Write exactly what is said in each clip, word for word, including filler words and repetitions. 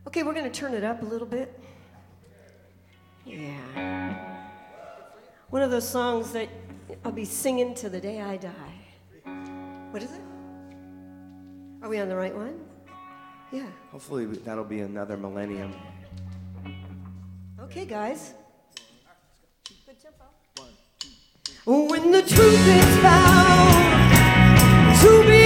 Okay, we're going to turn it up a little bit. Yeah. One of those songs that I'll be singing to the day I die. What is it? Are we on the right one? Yeah. Hopefully that'll be another millennium. Okay, guys. Good tempo. When the truth is found to be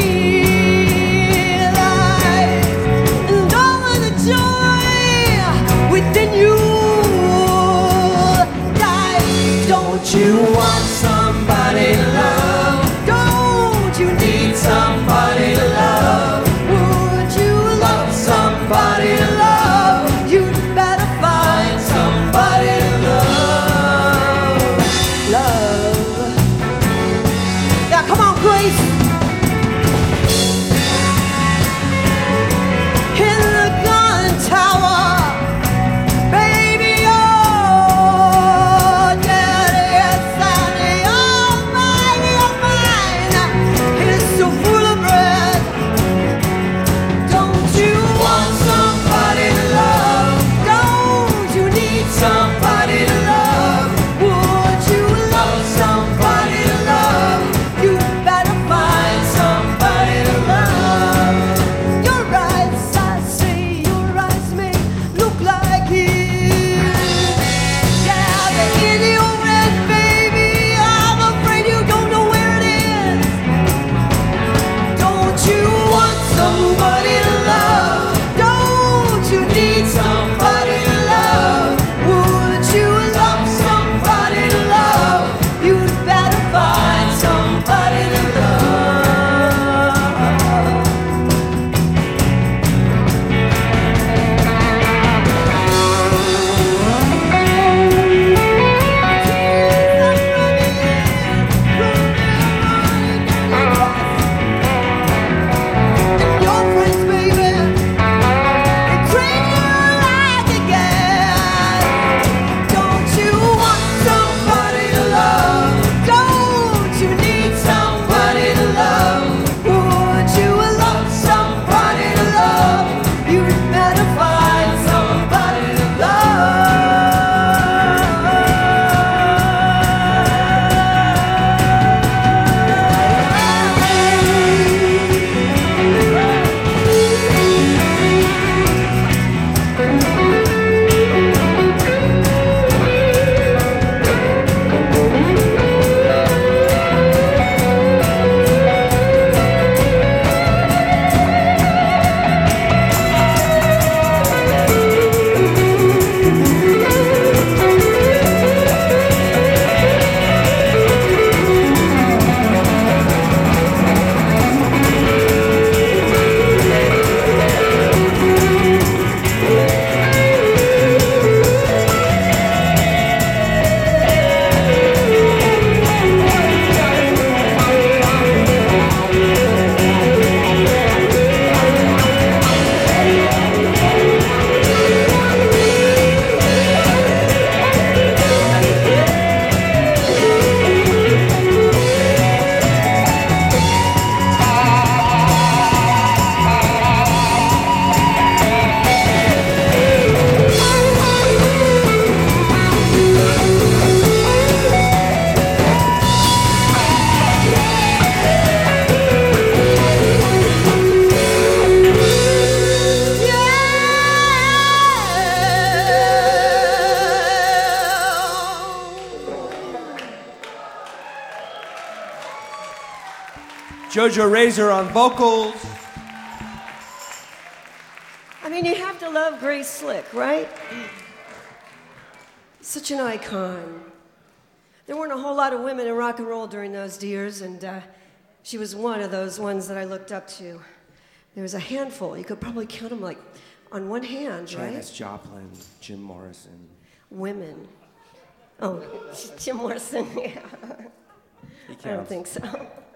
lies, and all of the joy within you dies. Don't you want somebody to love? Don't you need somebody to love? Would you love somebody to love? You'd better find somebody to love. Love. Now come on, Grace. In the gun tower, baby, oh, daddy, yes, honey, oh, mine, oh, mine. It is so full of bread. Don't you want somebody to love? Don't you need somebody to love? Would you love somebody to love? You better find somebody to love. Your eyes, I say, your eyes may look like his. Yeah, they're in your red, baby. I'm afraid you don't know where it is. Don't you want somebody to love? Don't you need somebody to love? Would you love somebody to love? You'd better find somebody to love. Your friends, baby, they treat you like a gas. Don't you want somebody to love? Don't you need somebody to love? Would you love somebody to love? You'd better find somebody to Jojo Razor on vocals. I mean, you have to love Grace Slick, right? Such an icon. There weren't a whole lot of women in rock and roll during those years, and uh, she was one of those ones that I looked up to. There was a handful. You could probably count them like on one hand, Janis right? Joplin, Jim Morrison. Women. Oh, Jim Morrison, yeah. He I don't counts. think so.